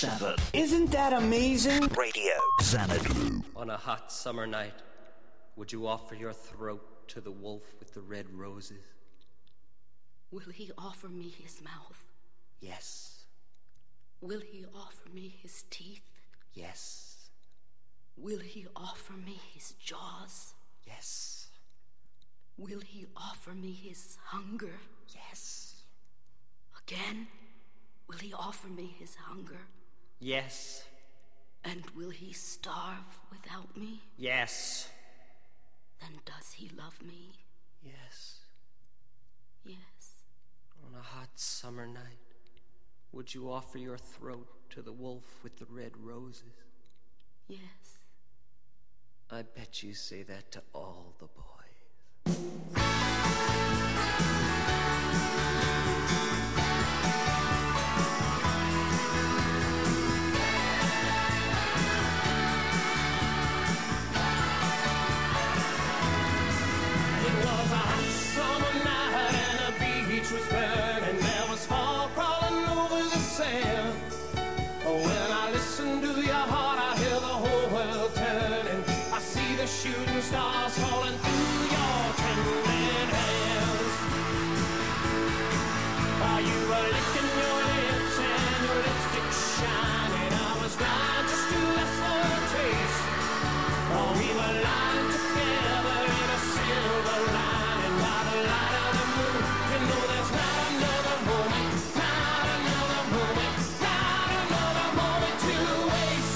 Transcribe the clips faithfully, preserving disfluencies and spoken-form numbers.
seven. Isn't that amazing? Radio Xanadu. On a hot summer night, would you offer your throat to the wolf with the red roses? Will he offer me his mouth? Yes. Will he offer me his teeth? Yes. Will he offer me his jaws? Yes. Will he offer me his hunger? Yes. Again? Will he offer me his hunger? Yes. And will he starve without me? Yes. Then does he love me? Yes. Yes. On a hot summer night, would you offer your throat to the wolf with the red roses? Yes. I bet you say that to all the boys. Was burning, there was fog crawling over the sand. When I listen to your heart, I hear the whole world turning. I see the shooting stars falling through your trembling hands. While you were licking your lips and your lipstick shining, I was blind just to ask for a taste. Oh, we were lying together in a silver lining by the light of the moon. You know there's not another moment, not another moment, not another moment to waste.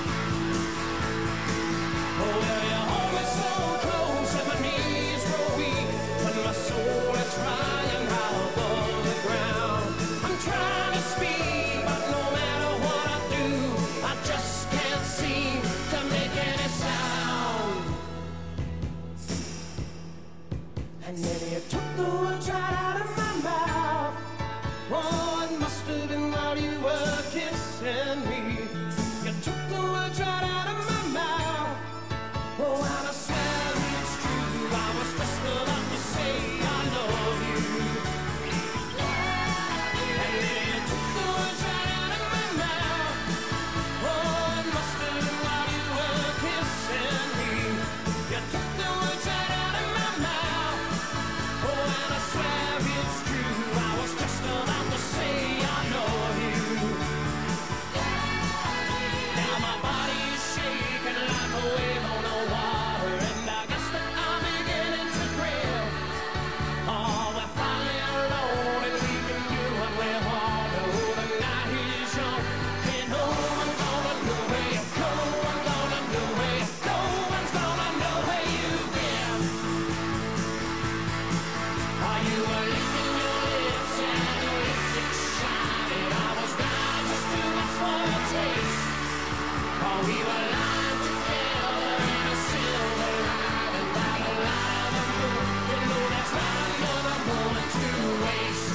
Oh, well, you hold me so close and my knees grow weak, but my soul is flying high above the ground. I'm trying to speak, but no matter what I do, I just can't seem to make any sound. And then you took the words right out of my mouth. Oh, it must have been while you were kissing me. You took the words right out of my mouth. Oh, and I swear it's true, I was just about to say I love you. And then you took the words right out of my mouth. Oh, it must have been while you were kissing me. You took the words right out of my mouth. Oh, and I swear it's true, I was just about to say I love you. Now my body is shaking like a wave on the water, and I guess that I'm beginning to grill. Oh, we're finally alone and we can do what we want. Oh, the night is young, and no one's gonna know where you go. No one's gonna know where you go. No one's gonna know where you've been. Are you were licking your lips and your lipstick shining? I was blind just to ask for a taste. Oh, we were lying together in a silver lining by the light of the moon. You know there's not another moment to waste.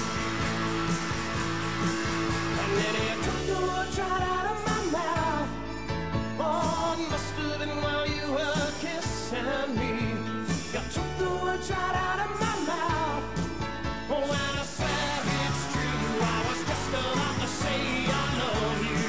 And then you took the words right out of my mouth. Oh, it must have been while you were kissing me. You took the words right out of my mouth. Oh, and I swear it's true, I was just about to say I love you.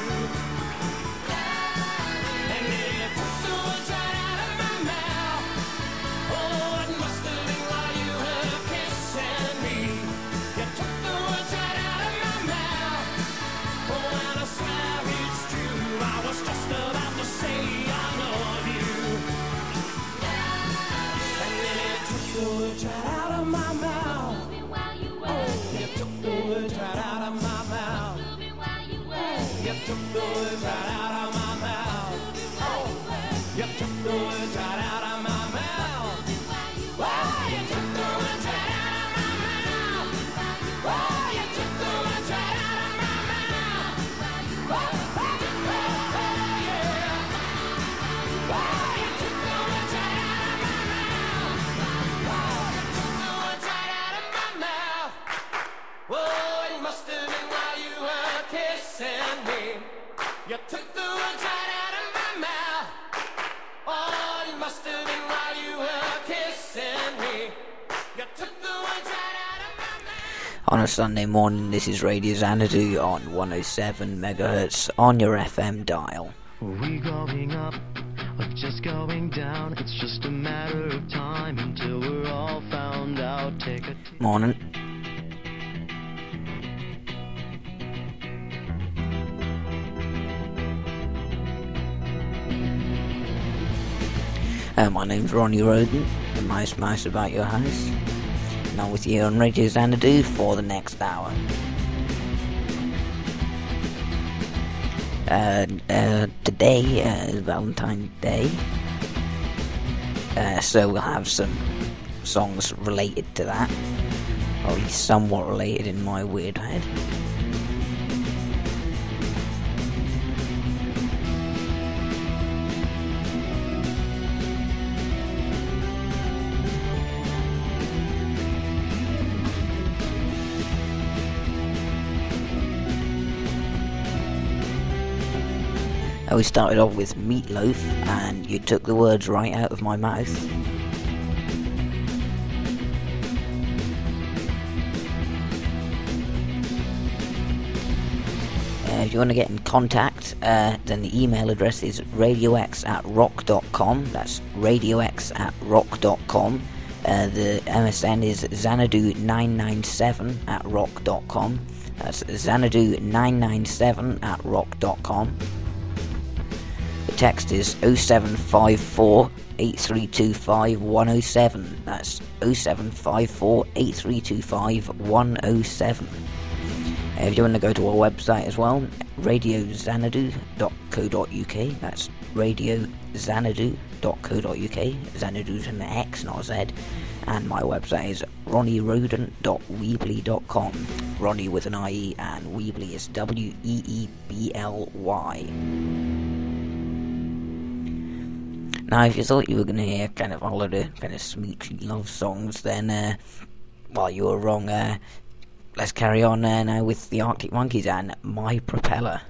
And then you took the words right out of my mouth. Oh, it must have been while you were kissing me. You took the words right out of my mouth. Oh, and I swear it's true, I was just about to say I love you. And then you took the words right out of my mouth. You took the words right out of my mouth. You took the words right out of my mouth. Oh, you took the words right out of my mouth. Oh, you took the words right out of my mouth. Oh, you took the words right out of my mouth. Oh, yeah. Oh, you took the words right out of my mouth. Oh, you took the words right out of my mouth. Oh, it must have been while you were kissing me. You took the words right out of my mouth. Oh, it must have been while you were kissing me. You took the words right out of my mouth. On a Sunday morning, this is Radio Xanadu on one oh seven megahertz on your F M dial. Are we going up or just going down? It's just a matter of time until we're all found out. Take a t- Morning. Uh, my name's Ronnie Roden, the Mouse Mouse About Your House. And I'm with you on Radio Xanadu for the next hour. Uh, uh, today uh, is Valentine's Day, uh, so we'll have some songs related to that, or at least somewhat related in my weird head. We started off with Meatloaf, and You Took the Words Right Out of My Mouth. Uh, if you want to get in contact, uh, then the email address is radiox at rock dot com. That's radiox at rock dot com. Uh, the M S N is xanadu nine nine seven at rock dot com. That's xanadu nine nine seven at rock dot com. The text is oh seven five four, eight three two five, one oh seven. That's oh seven five four, eight three two five, one oh seven. Uh, if you want to go to our website as well, radio xanadu dot co dot uk. That's radio xanadu dot co dot uk. Xanadu's an X, not a Z. And my website is ronnie roden dot weebly dot com. Ronnie with an I E, and Weebly is W E E B L Y. Now, if you thought you were going to hear kind of all of the kind of smoochy love songs, then, uh, well, you were wrong. Uh, let's carry on uh, now with the Arctic Monkeys and My Propeller.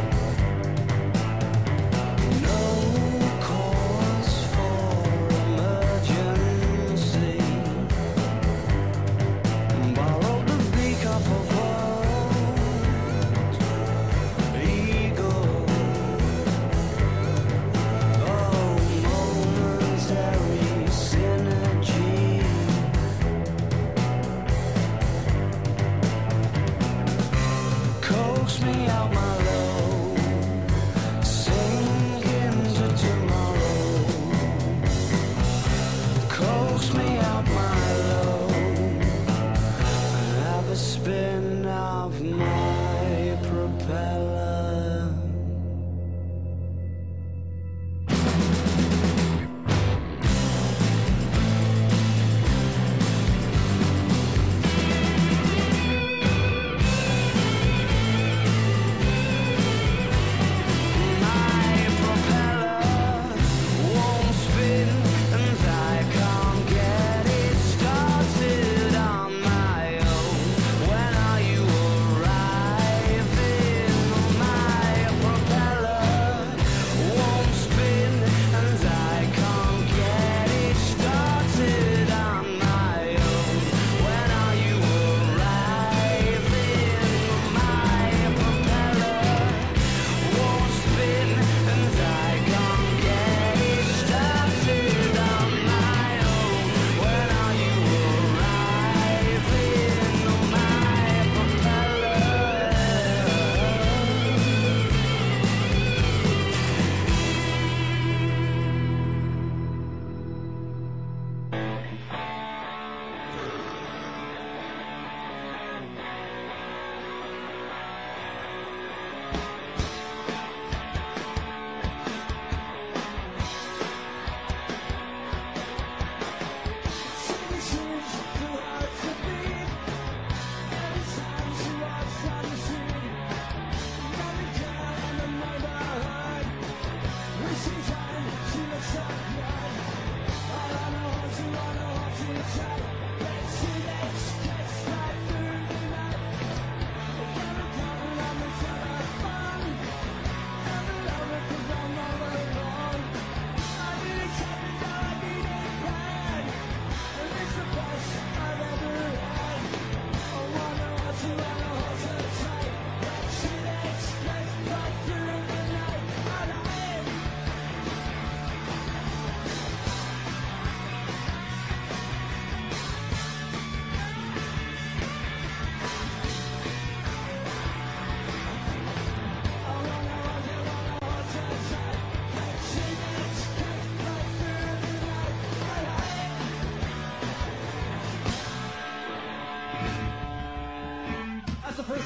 No cause for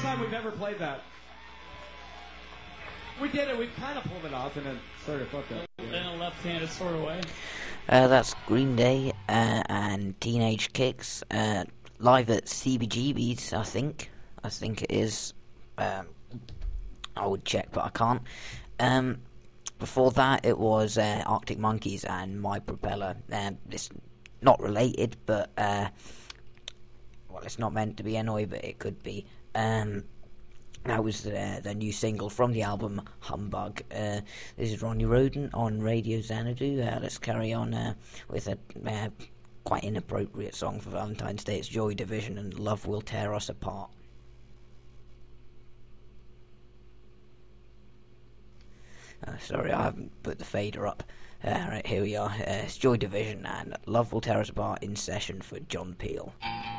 time we've ever played that. We did it. We kind of pulled it off in a sort of fucked up. In a left-handed sort of way. Uh, that's Green Day uh, and Teenage Kicks uh, live at C B G B's, I think. I think it is. Um, I would check, but I can't. Um, before that, it was uh, Arctic Monkeys and My Propeller. Um, it's not related, but uh, well, it's not meant to be anyway, but it could be. Um, That was the, the new single from the album Humbug. Uh, this is Ronnie Roden on Radio Xanadu. Uh, let's carry on uh, with a uh, quite inappropriate song for Valentine's Day. It's Joy Division and Love Will Tear Us Apart. Uh, sorry, I haven't put the fader up. Uh, right, here we are. Uh, it's Joy Division and Love Will Tear Us Apart in session for John Peel.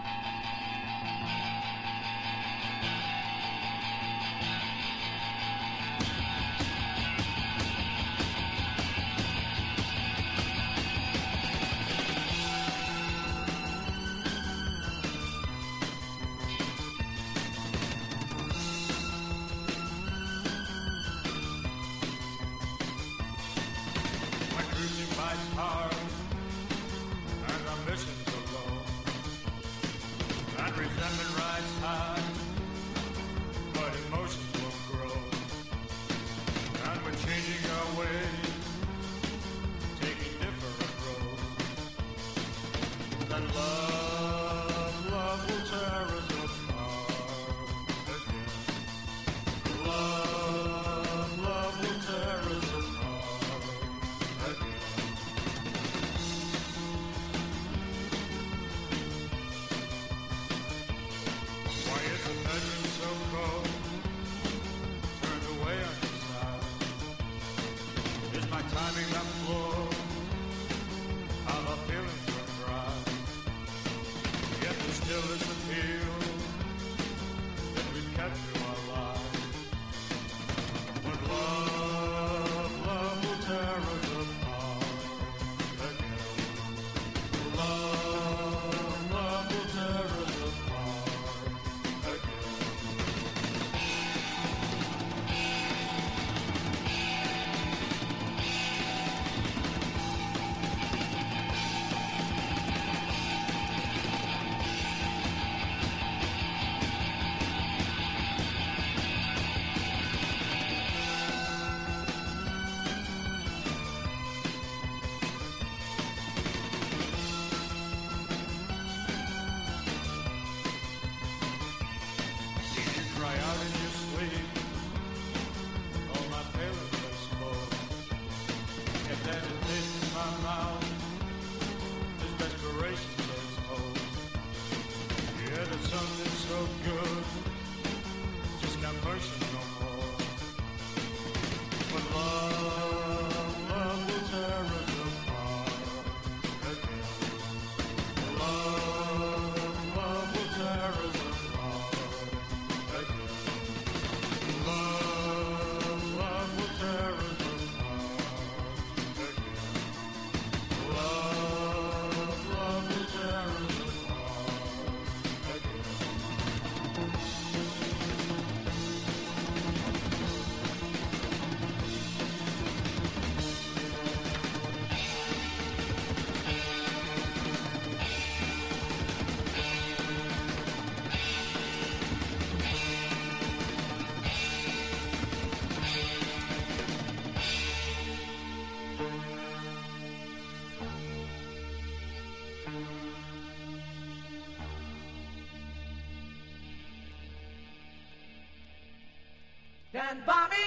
And buy me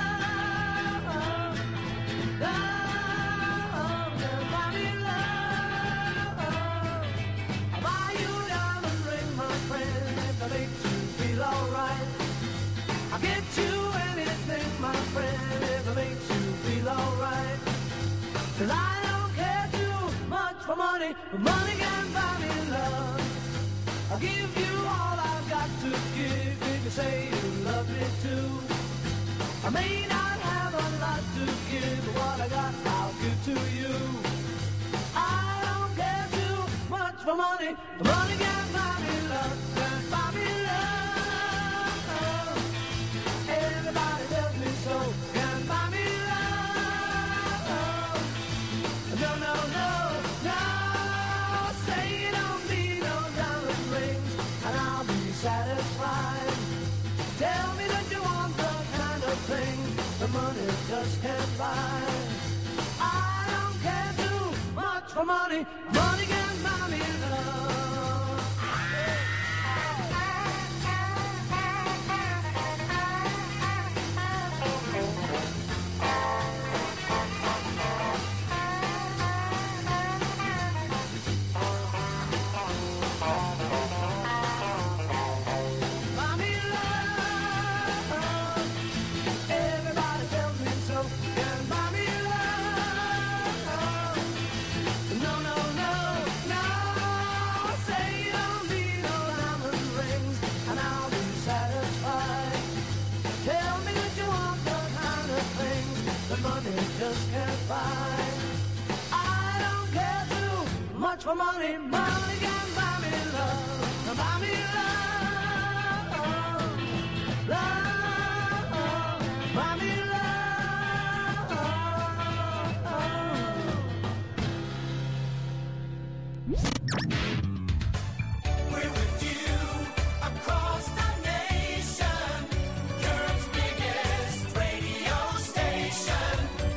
love, love, and buy me love. I'll buy you a diamond ring, my friend, if that makes you feel alright. I'll get you anything, my friend, if it makes you feel alright. 'Cause I don't care too much for money, but money can buy me love. I'll give you all I've got to give if you say you love me too. I may not have a lot to give, but what I got I'll give to you. I don't care too much for money, but money can buy me love, can buy me love. for money, money can buy me love. Buy me love. Everybody tells me so. Can buy me love. No, no, no, no. Say you don't need no diamond rings, and I'll be satisfied. Tell me that you want the kind of things that money just can't buy. I don't care too much for money. Money can buy me love. Buy me love. Love. Buy me love. We're with you across the nation, Europe's biggest radio station.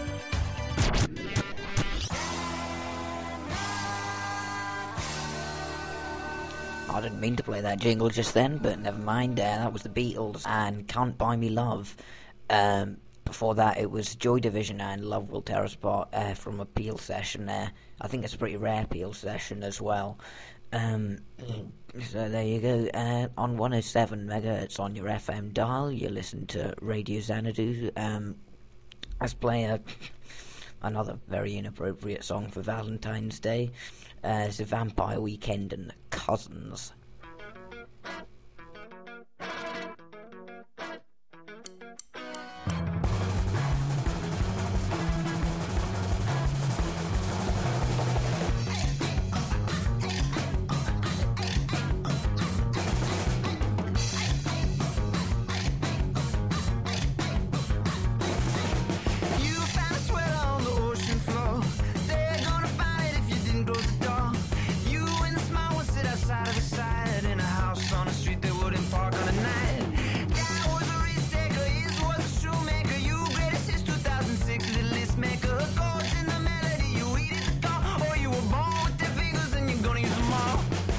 I didn't mean to play that jingle just then, but never mind. Uh, that was the Beatles and Can't Buy Me Love. Um, before that, it was Joy Division and Love Will Tear Us Apart uh, from a Peel session. Uh, I think it's a pretty rare Peel session as well. Um, so there you go. Uh, on one oh seven megahertz on your F M dial, you listen to Radio Xanadu. Um, let's play a, another very inappropriate song for Valentine's Day. Uh, it's a Vampire Weekend and the Cousins. You found a sweater on the ocean floor. They're gonna find it if you didn't close the door. You and the small one sit outside of the side in a house on a street they wouldn't park on a night. That was a risk taker, his was a shoemaker. You greatest since two thousand six, little list maker. Chords in the melody, you eat it the car, or you were born with ten fingers and you're gonna use them all.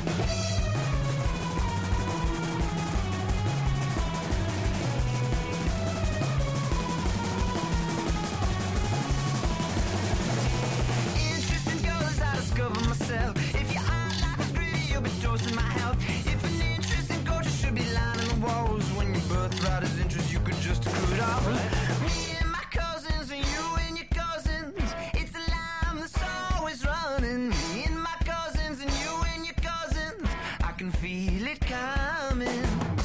Interesting girls I discover myself. If your art life is greedy, you'll be toasting my health. If an interesting culture should be lining the walls, when your birthright is interest, you could just accrue it all. Me and my cousins and you and your cousins, it's a line that's always running. Me and my cousins and you and your cousins, I can feel it coming.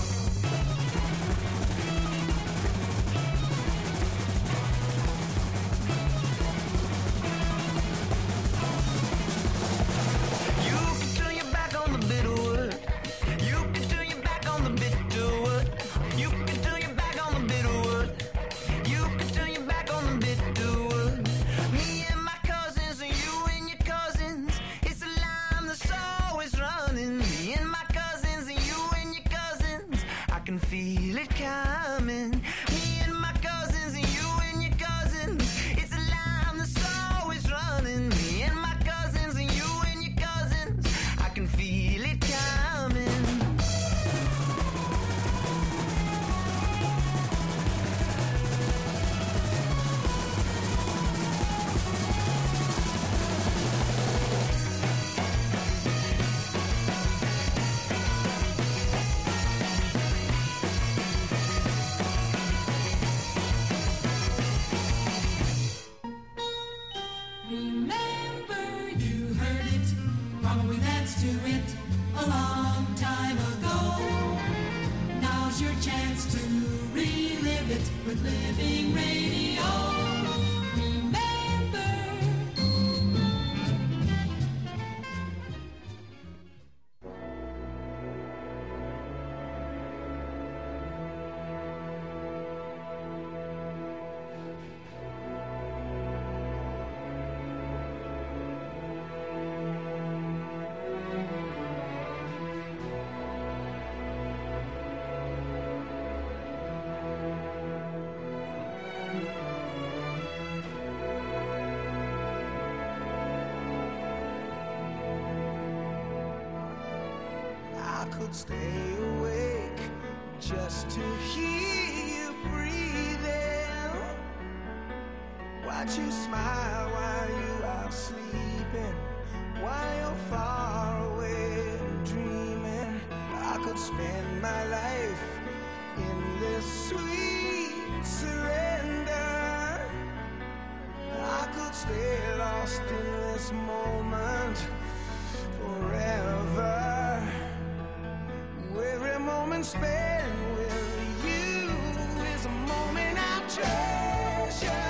You can turn your back on the bitter word. You can turn your back on the bitter word. You can turn your back on the bitter word. You can turn your back on the bitter word. Me and my cousins and you and your cousins, it's a line that's always running. Me and my cousins and you and your cousins, I can feel it coming. Me and my cousins and you and your cousins, it's a line that's always running. Me and my cousins and you and your cousins, I can feel it coming. Remember, you heard it, probably danced to it a long time ago. Now's your chance to relive it with Living Radio. Remember. could stay awake just to hear you breathing. Watch you smile while you are sleeping, while you're far away dreaming. I could spend my life in this sweet surrender. I could stay lost in this moment forever. Every moment spent with you is a moment I treasure.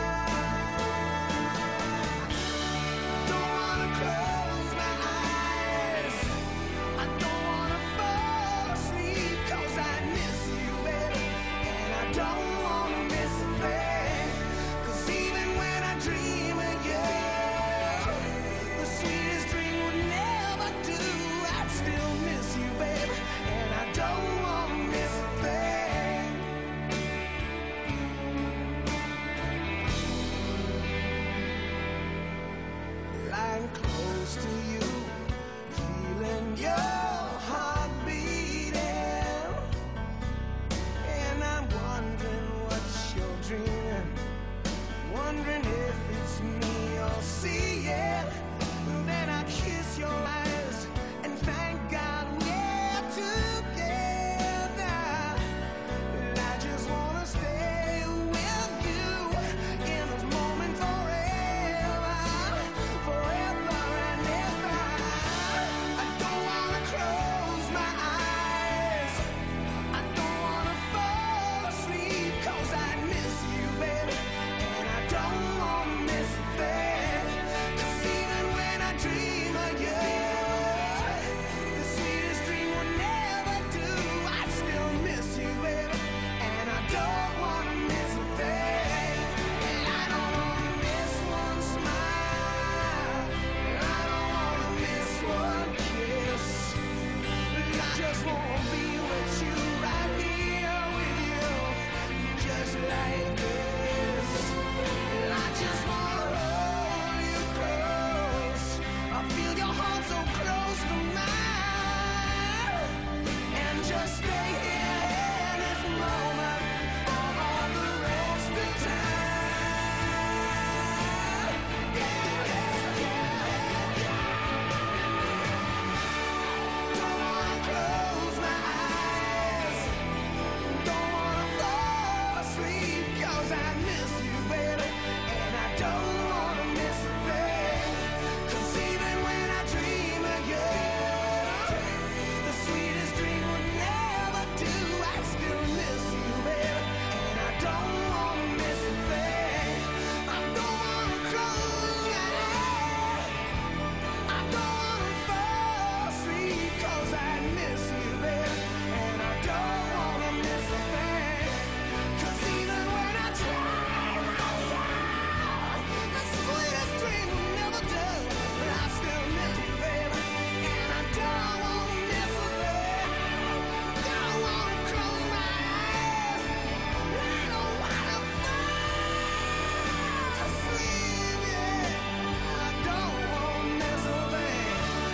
Don't wanna close my eyes, I don't wanna fall asleep, 'cause I miss you, baby, and I don't wanna miss a thing. 'Cause even when I dream of you, the sweetest dream would never do. I'd still miss you, baby, and I don't wanna miss a thing. Lying close to you, feeling your heart beating, and I'm wondering what you're dreaming, wondering if it's me you're seeing. Then I kiss your eyes and thank God we're together. I just wanna stay with you in this moment forever, forever and ever. I don't wanna close my eyes, I don't wanna fall asleep, 'cause I miss you, baby, and I don't wanna miss a thing. 'Cause even when I dream of you, the sweetest dream will never do. I still miss you, baby, and I don't wanna miss a thing. And I don't wanna miss one smile, I don't wanna miss one kiss. I just wanna be with you, right here with you, just like this. And I just wanna hold you close, I feel your heart so close to mine, and just stay here in this moment for all the rest of time. Yeah, yeah, yeah, yeah. Don't wanna close my eyes, don't wanna fall asleep, 'cause I miss you, baby, and I don't wanna miss a thing. 'Cause even when I dream of you, the sweetest dream would never do. I still miss you, baby, and I don't wanna miss a thing. I don't wanna close my eyes, I don't wanna fall asleep, 'cause I miss you, baby, and I don't wanna miss a thing. 'Cause even when I dream of you, the sweetest dream will never do. But I still miss you, baby, and I don't wanna miss a thing. Don't wanna close my eyes, I don't wanna fall asleep, yeah. I don't wanna miss a thing.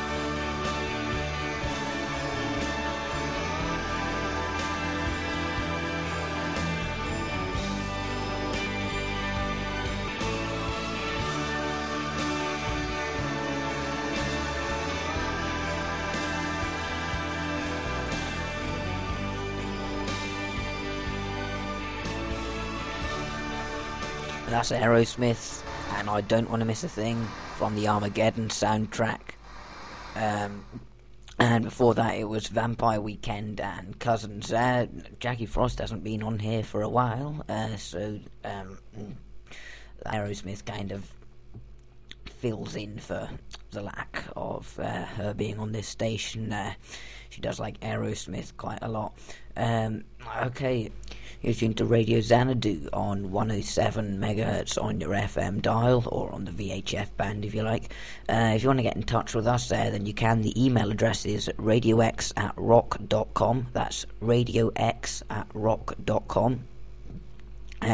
That's Aerosmith, and I Don't Want to Miss a Thing from the Armageddon soundtrack. Um, and before that, it was Vampire Weekend and Cousins. Uh, Jackie Frost hasn't been on here for a while, uh, so um, Aerosmith kind of fills in for the lack of uh, her being on this station. Uh, she does like Aerosmith quite a lot. Um, okay. You're tuned to Radio Xanadu on one oh seven megahertz on your F M dial, or on the V H F band if you like. Uh, if you want to get in touch with us there, then you can. The email address is radiox at rock dot com. That's radiox at rock dot com. Uh,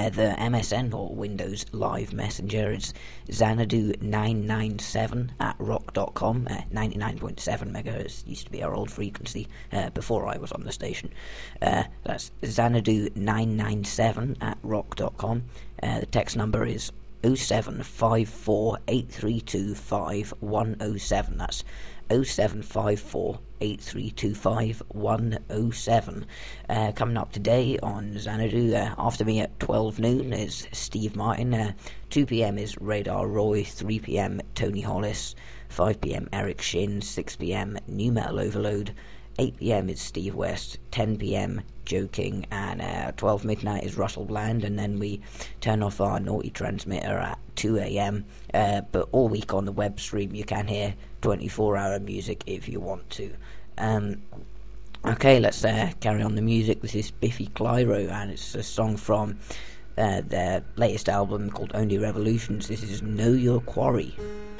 Uh, the M S N or Windows Live Messenger is Xanadu nine nine seven at rock dot com. Uh, ninety-nine point seven megahertz used to be our old frequency uh, before I was on the station. Uh, that's Xanadu nine nine seven at rock dot com. Uh, the text number is oh seven five four eight three two five one oh seven. That's oh seven five four eight three two five one oh seven. Uh, coming up today on Xanadu, uh, after me at twelve noon is Steve Martin, uh, two p.m. is Radar Roy, three p.m. Tony Hollis, five p.m. Eric Shin, six p.m. New Metal Overload, eight p.m. is Steve West, ten p.m. Joe King, and uh, twelve midnight is Russell Bland, and then we turn off our naughty transmitter at two a.m. Uh, but all week on the web stream you can hear twenty-four hour music if you want to. Um, okay, let's uh, carry on the music. This is Biffy Clyro, and it's a song from uh, their latest album called Only Revolutions. This is Know Your Quarry.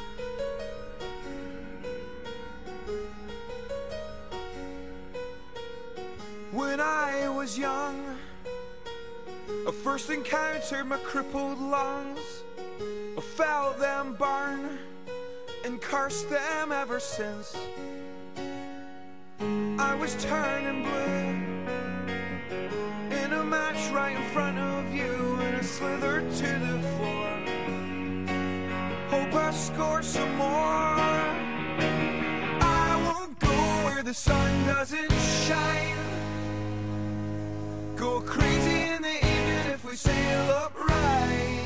When I was young, I first encountered my crippled lungs. I felt them burn and cursed them ever since. I was turning blue in a match right in front of you, and I slithered to the floor. Hope I score some more. I won't go where the sun doesn't shine. Go crazy in the evening if we sail upright.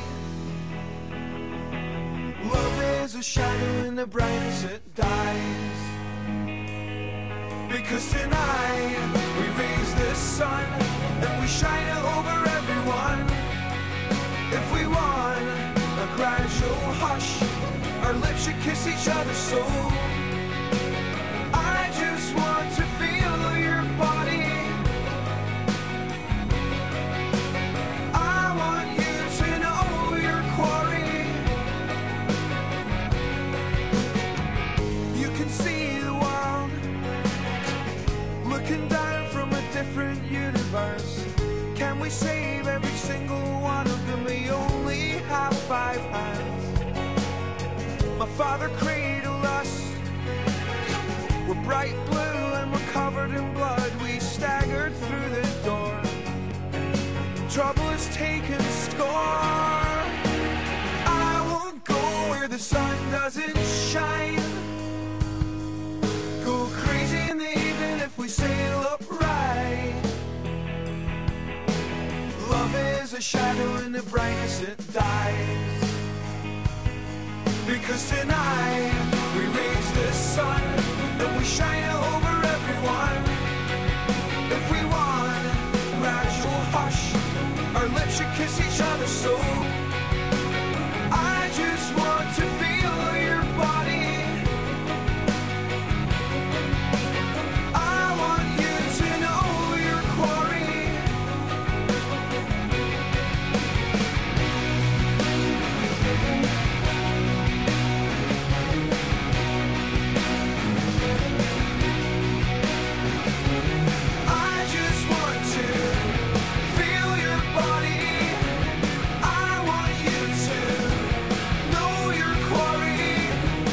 Love is a shadow in the brightness it dies. Because tonight we raise the sun and we shine it over everyone. If we want a gradual hush, our lips should kiss each other so. I just want to feel your body. I want you to know your quarry. You can see the world looking down from a different universe. Can we save every single one of them? We only have five hands. My father cradled us. We're bright blue and we're covered in blood. We staggered through the door. Trouble has taken score. I won't go where the sun doesn't shine. Go crazy in the evening if we sail upright. Love is a shadow in the brightness it dies. Because tonight we raise the sun and we shine it over everyone. If we want gradual hush, our lips should kiss each other so. I just want to feel your body. I want you to know your quarry. I just want to feel your body. I want you to know your quarry.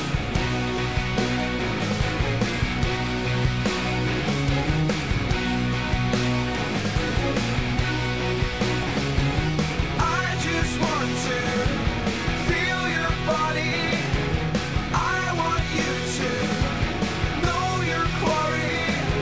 I just want to feel your body. I want you to know your quarry.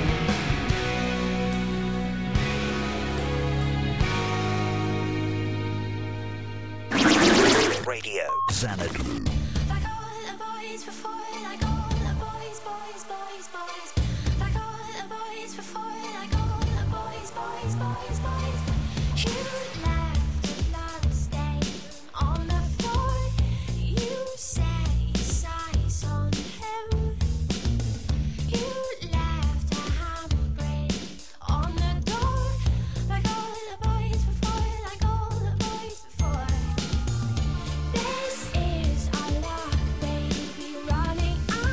Radio Xanadu. Like all the boys before, like all the boys, boys, boys, boys. Like all the boys before, like all the boys, boys, boys, boys. You left blood stain on the floor. You set your sights on him. You left a handprint on the door. Like all the boys before, like all the boys before. This is our luck, baby, running out.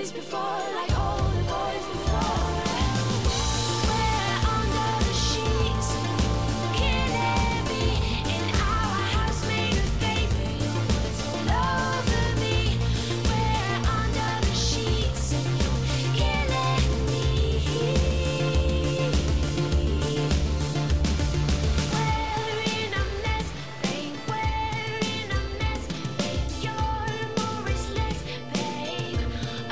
boys before, like all the boys before. We're under the sheets, killing me in our house made of paper. Your words all over me. We're under the sheets, killing me. We're in a mess, babe. We're in a mess, babe. You're more restless, babe. Oh,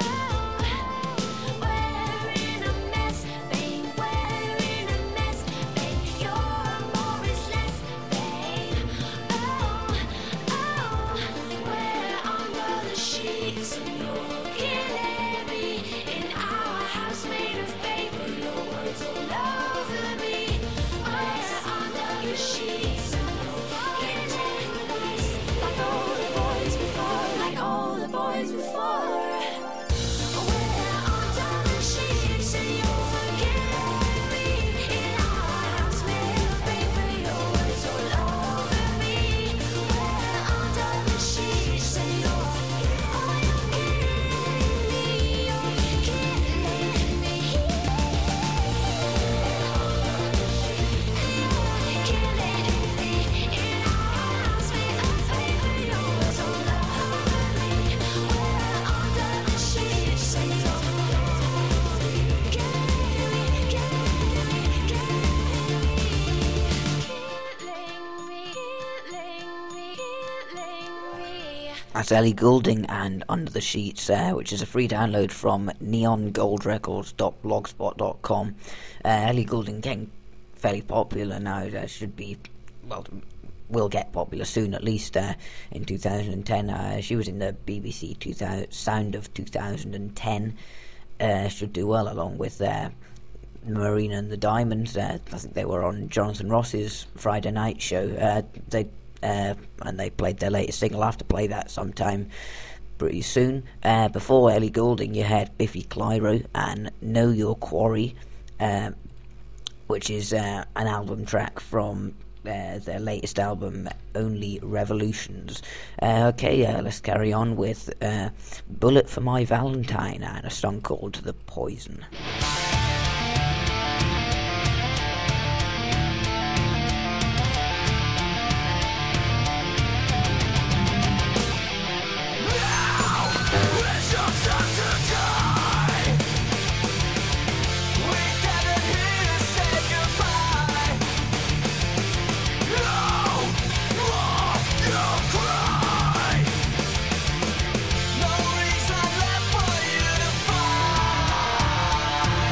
we're in a mess, babe. We're in a mess, babe. You're more restless, babe. Oh, oh, we're under the sheets and you're killing me in our house made of paper. Your words all over me. We're under the sheets and you're killing me like all the boys before, like all the boys before. We're under the sheets and you're killing me in our house made of paper. Your words all over me. We're under the sheets and you're, oh, you're killing me, you're killing me. That's Ellie Goulding and Under the Sheets, uh, which is a free download from neon gold records dot blogspot dot com. Uh, Ellie Goulding getting fairly popular now. Uh, should be, well, will get popular soon at least. Uh, in two thousand ten, uh, she was in the B B C two thousand, Sound of two thousand ten. Uh, should do well along with uh, Marina and the Diamonds. Uh, I think they were on Jonathan Ross's Friday night show. Uh, they uh, and they played their latest single. I'll have to play that sometime pretty soon. Uh, before Ellie Goulding, you had Biffy Clyro and Know Your Quarry, uh, which is uh, an album track from uh, their latest album, Only Revolutions. Uh, okay, uh, let's carry on with uh, Bullet for My Valentine and a song called The Poison. No reason left for you to fight.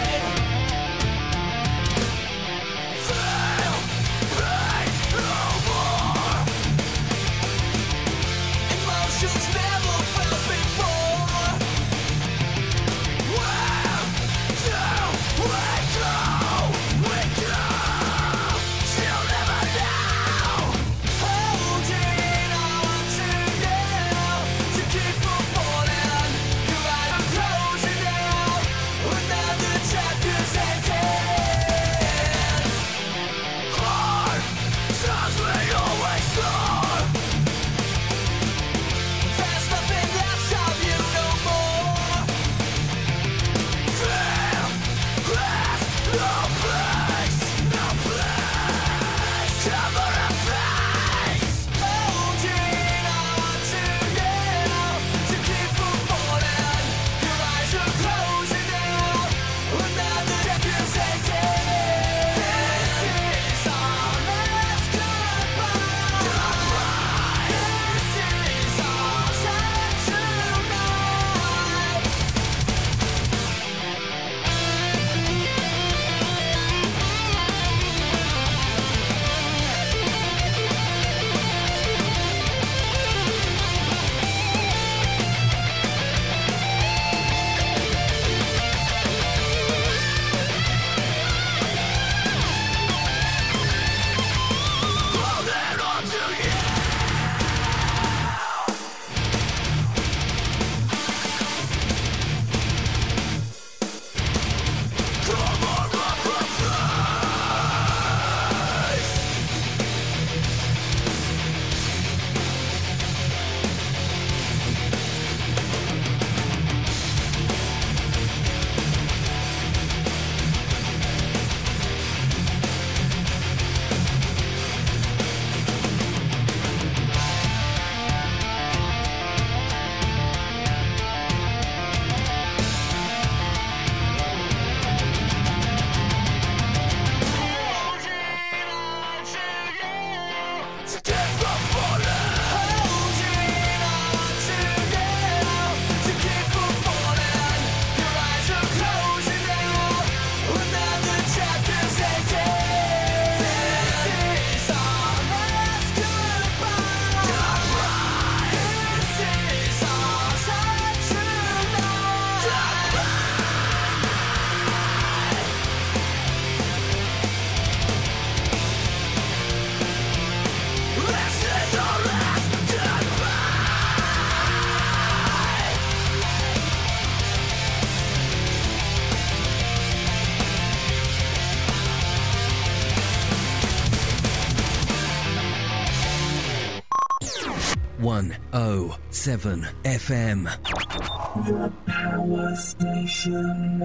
one oh seven F M. The Power Station.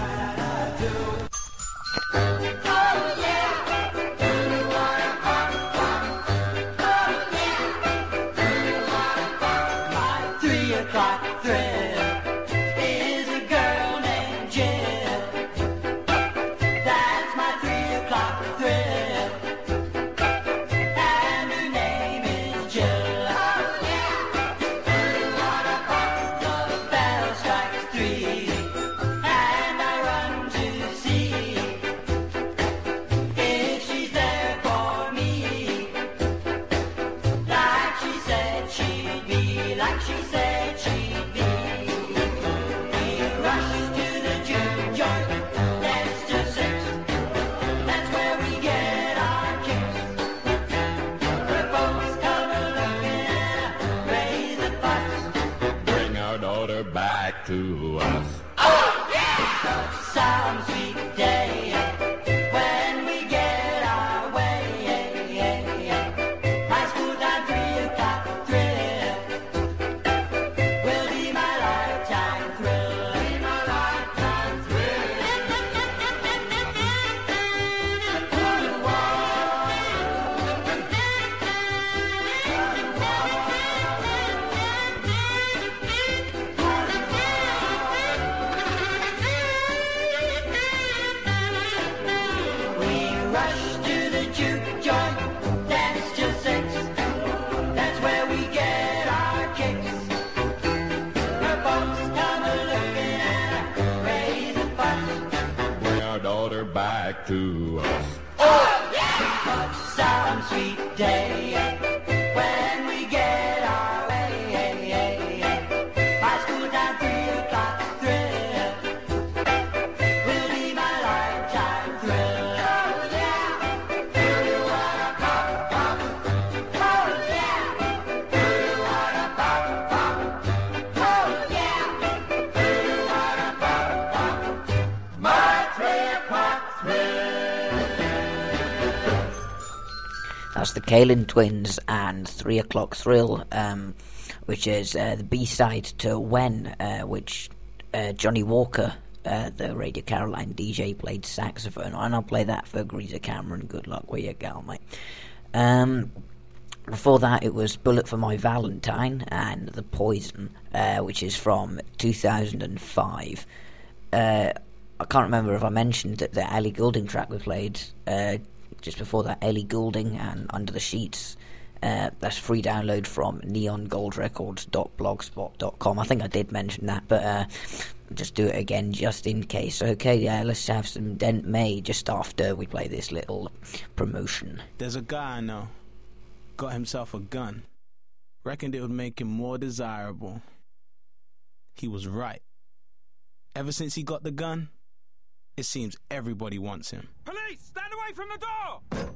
Three o'clock thrill is a girl named Jill. That's my three o'clock thrill, and her name is Jill. The bell strikes three, and I run to see if she's there for me, like she said she'd be. Like she said she'd be. We rush to the juke joint, dance till six. That's where we get our kicks. The folks come a-looking and raise the fuss. Bring our daughter back to us. Oh yeah! Some sweet day when we get our way. High school time, three o'clock thrill. Will be my lifetime thrill. Be my lifetime thrill. Put a wall. We rush to the juke joint, dance till six. That's where we get our kicks. Her folks come a-looking and raise a fuss. Bring our daughter back to us. Oh yeah! But some sweet day when we get our way. High school time, three o'clock thrill. Will be my lifetime thrill. Oh yeah! You wanna pop, pop. Oh yeah! You wanna pop, pop. Oh yeah! You wanna pop, pop. My three o'clock thrill. That's the Kalin Twins and Three O'Clock Thrill, um, which is uh, the B-side to When, uh, which uh, Johnny Walker, uh, the Radio Caroline D J, played saxophone, and I'll play that for Greaser Cameron. Good luck with your gal, mate. Um, before that, it was Bullet for My Valentine and The Poison, uh, which is from two thousand five. Uh, I can't remember if I mentioned that the Ellie Goulding track we played uh, just before that, Ellie Goulding and Under the Sheets. Uh, that's free download from neon gold records dot blogspot dot com. I think I did mention that, but uh, just do it again just in case. Okay, yeah, let's have some Dent May just after we play this little promotion. There's a guy I know, got himself a gun, reckoned it would make him more desirable. He was right. Ever since he got the gun, it seems everybody wants him. Police, stand away from the door!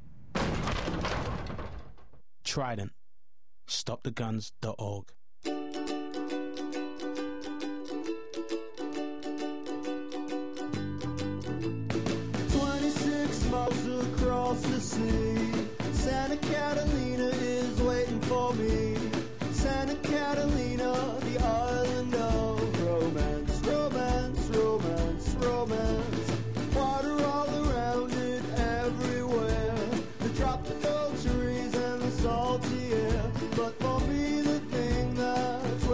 Trident. stop the guns dot org. twenty-six miles across the sea, Santa Catalina is waiting for me. Santa Catalina, the island of romance, romance, romance, romance. Water all around it, everywhere. The tropical trees and the salty air. But for me, the thing that's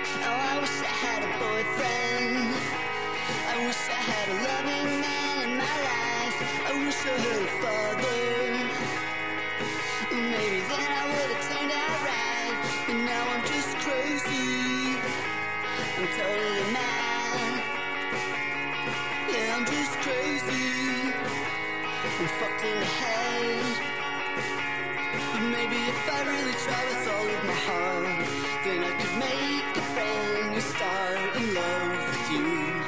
Oh, I wish I had a boyfriend. I wish I had a loving man in my life. I wish I had a father. Maybe then I would have turned out right. But now I'm just crazy. I'm totally mad. Yeah, I'm just crazy. I'm fucked in the head. But maybe if I really try with all of my heart, then I could make a brand new start in love with you.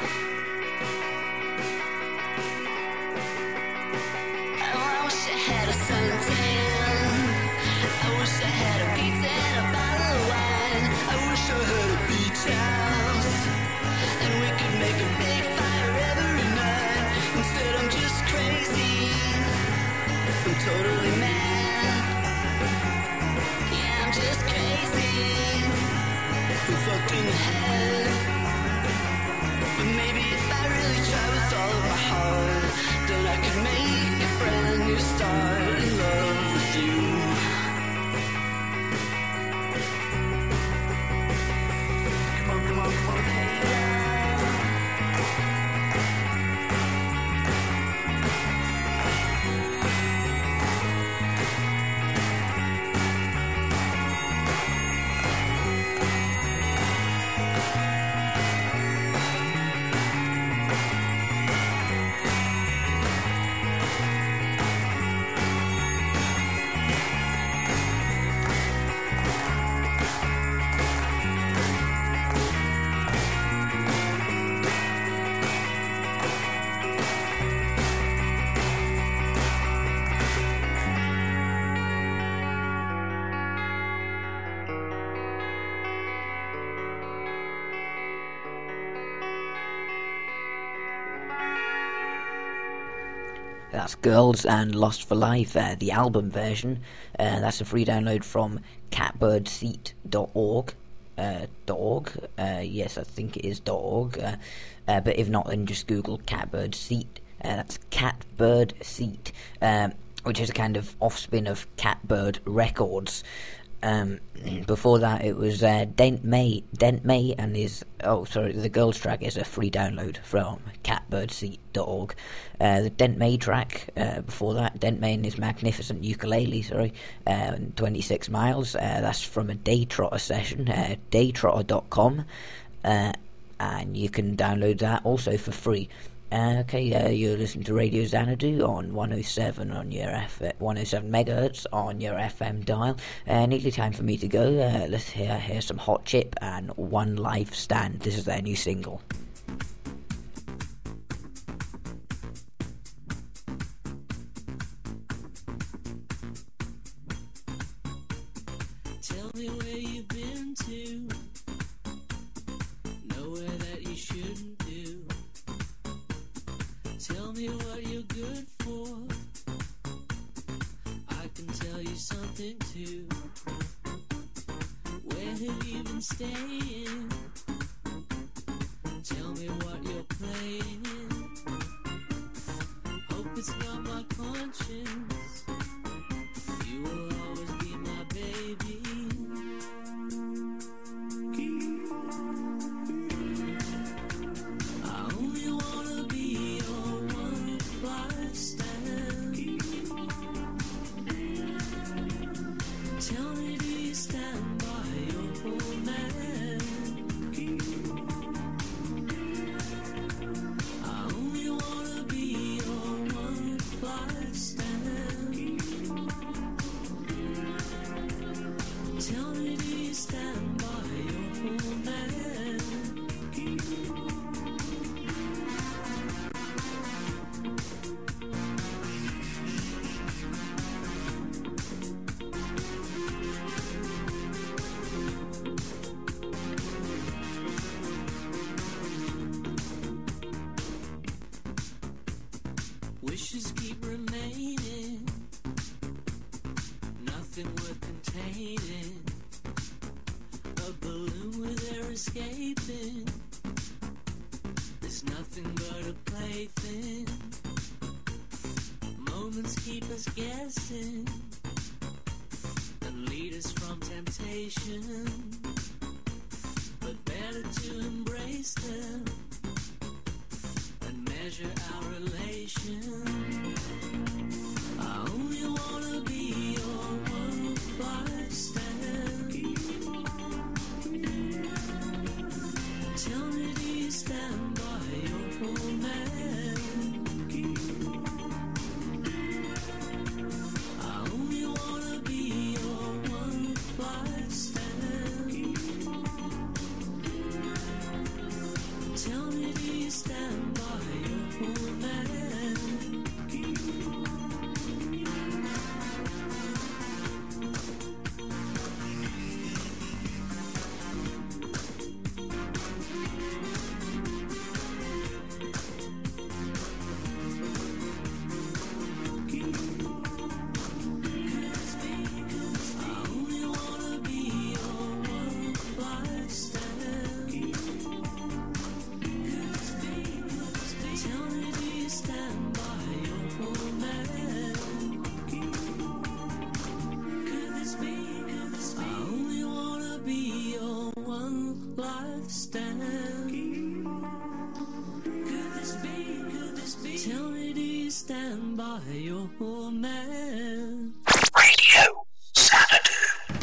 Oh, I wish I had a suntan. I wish I had a pizza and a bottle of wine. I wish I had a beach house, and we could make a big fire every night. Instead I'm just crazy. I'm totally mad. Yeah, I'm just crazy. I'm fucked in the head. But maybe if I really try with all of my heart, then I could make a brand new start in love with you. Come on, come on, come on, hey now. That's Girls and Lost for Life, uh, the album version. Uh, that's a free download from catbirdseat dot org. Uh, .org. Uh, yes, I think it is .org. Uh, uh, but if not, then just Google Catbird Seat. Uh, that's Catbird Seat, um, which is a kind of offspin of Catbird Records. Um, before that, it was uh, Dent May, Dent May, and his oh sorry, the Girls track is a free download from catbirdseat dot org. Uh, the Dent May track uh, before that, Dent May and his magnificent ukulele, sorry, uh, twenty-six miles. Uh, that's from a Daytrotter session, uh, daytrotter dot com, uh, and you can download that also for free. Uh, okay, uh, you're listening to Radio Xanadu on one oh seven on your F one oh seven megahertz on your F M dial. Uh, nearly time for me to go. Uh, let's hear hear some Hot Chip and One Life Stand. This is their new single. Tell me where you've been to. Nowhere that you shouldn't do. Tell me what you're good for. I can tell you something too. Where have you been staying? Tell me what you're playing. Hope it's not my conscience. You will always be my baby. I only wanna be your one life stand. Tell me, do you stand by your old man? I only wanna be your one life stand. Tell me, do you stand by your old man? Wishes keep remaining, nothing worth containing. A balloon with air escaping, there's nothing but a plaything. Moments keep us guessing and lead us from temptation, but then withstand? Could this be, could this be? Tell me, do you stand by your man? Radio Xanadu.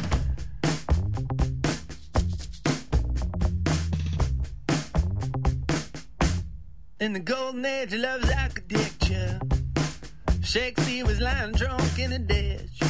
In the golden age of love's architecture, Shakespeare was lying drunk in a ditch,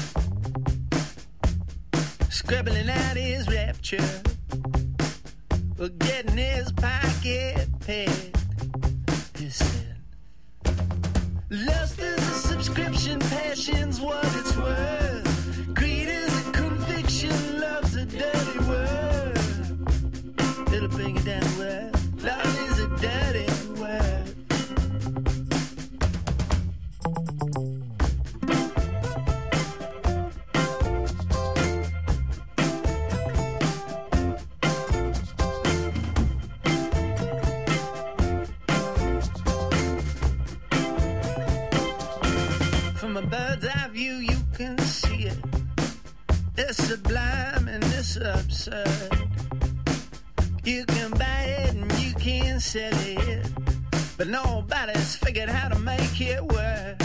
scribbling out his rapture, or getting his pocket picked. He said, lust is a subscription, passion's what it's worth. Greed is a conviction, love's a dirty word. It'll bring it down to earth. Love is a dirty word. From a bird's eye view, you can see it. It's sublime and it's absurd. You can buy it and you can sell it, but nobody's figured how to make it work.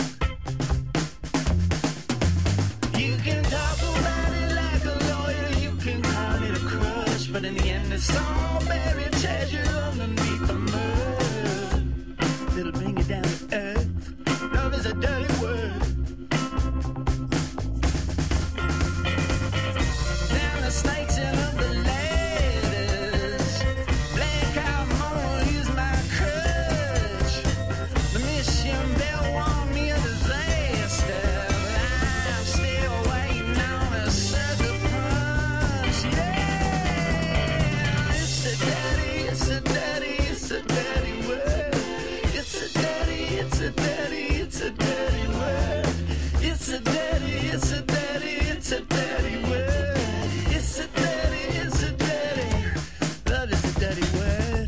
You can talk about it like a lawyer, you can call it a crush, but in the end it's all buried treasure underneath the mud. It'll bring it down to earth. Love is a dirty word. Down the snakes and up the ladders, black out more, use my crutch. The mission bell warned me of disaster, but I'm still waiting on a sucker punch. Yeah, it's a dirty, it's a dirty, it's a dirty word. It's a dirty, it's a dirty, it's a dirty word. It's a dirty, it's a dirty, it's a dirty word. It's a dirty, it's a dirty. Love is a dirty word.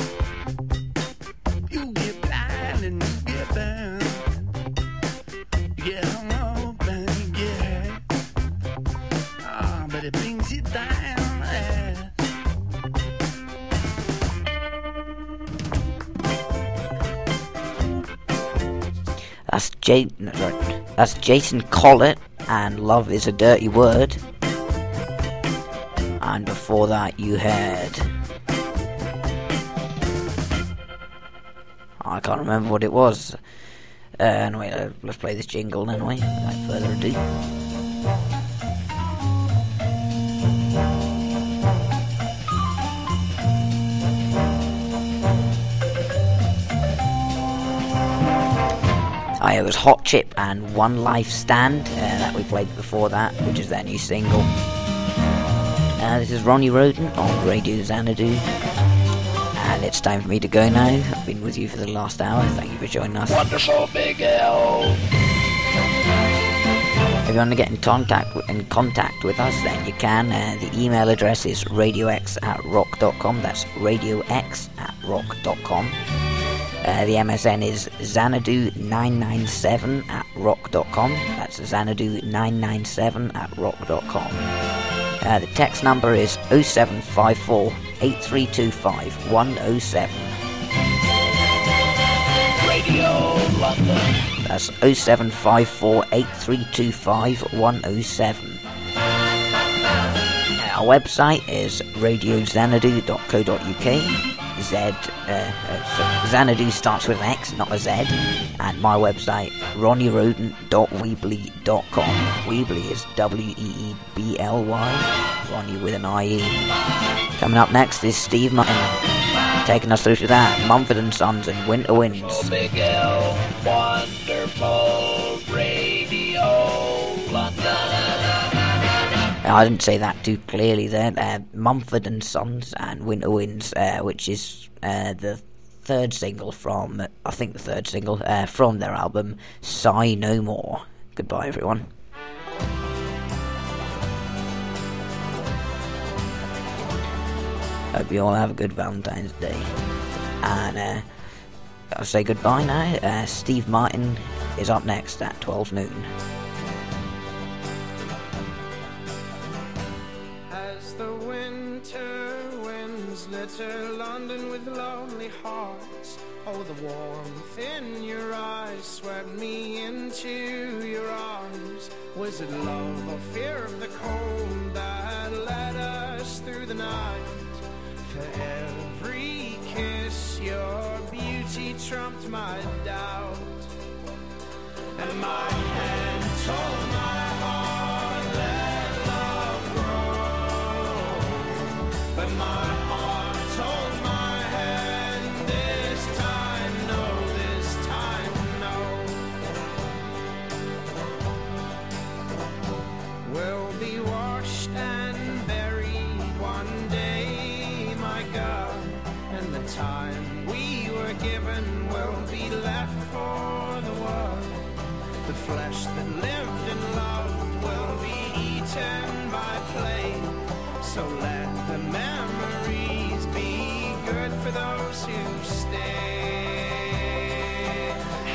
You get blind and you get burned. You get hung up and you get hurt. Ah, but it brings you down to earth. That's Jay. No, sorry. That's Jason Collett and Love Is a Dirty Word. And before that, you heard. I can't remember what it was. Uh, anyway, uh, let's play this jingle anyway. Without further ado. I, it was Hot Chip and One Life Stand uh, that we played before that, which is their new single. Uh, this is Ronnie Roden on Radio Xanadu, and it's time for me to go now. I've been with you for the last hour. Thank you for joining us. Wonderful, Big L. If you want to get in contact with, in contact with us, then you can. Uh, the email address is radiox at rock dot com. That's radiox at rock dot com. Uh, the M S N is Xanadu nine nine seven at rock dot com. That's Xanadu nine nine seven at rock dot com. Uh, the text number is oh seven five four, eight three two five, one oh seven. Radio London. That's oh seven five four, eight three two five, one oh seven. Our website is radio xanadu dot co dot uk. Z, uh, uh, so Xanadu starts with an X, not a Z. And my website, ronnie roden dot weebly dot com. Weebly is W E E B L Y, Ronnie with an I E. Coming up next is Steve Martin, taking us through to that, Mumford and Sons and Winter Winds. Big L, wonderful Radio London. I didn't say that too clearly there. Uh, Mumford and Sons and Winter Winds, uh, which is uh, the third single from, uh, I think the third single, uh, from their album, Sigh No More. Goodbye, everyone. Hope you all have a good Valentine's Day. And uh, I'll say goodbye now. Uh, Steve Martin is up next at twelve noon. As the winter winds litter London with lonely hearts. Oh, the warmth in your eyes swept me into your arms. Was it love or fear of the cold that led us through the night? For every kiss your beauty trumped my doubt. And my hand told my heart, let love grow. But my heart told my hand, this time no, this time no. We'll be washed and buried one day, my God. And the time we were given will be left for the world. The flesh that lived and loved will be eaten by flame. So let the memories be good for those who stay.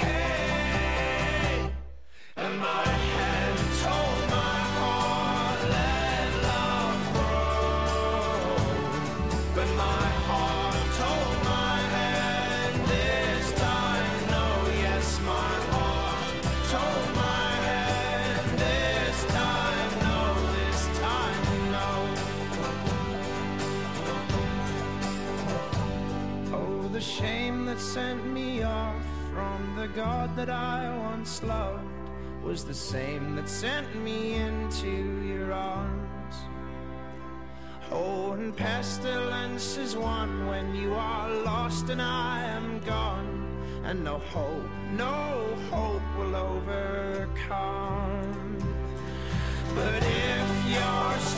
Hey, and my hand told my heart, let love grow. But my heart told my hand, this time no, yes, my heart told my hand, this time no, this time no. Oh, the shame that sent me off from the God that I once loved was the same that sent me into your arms. Oh, and pestilence is one when you are lost and I am gone. And no hope, no hope will overcome. But if you're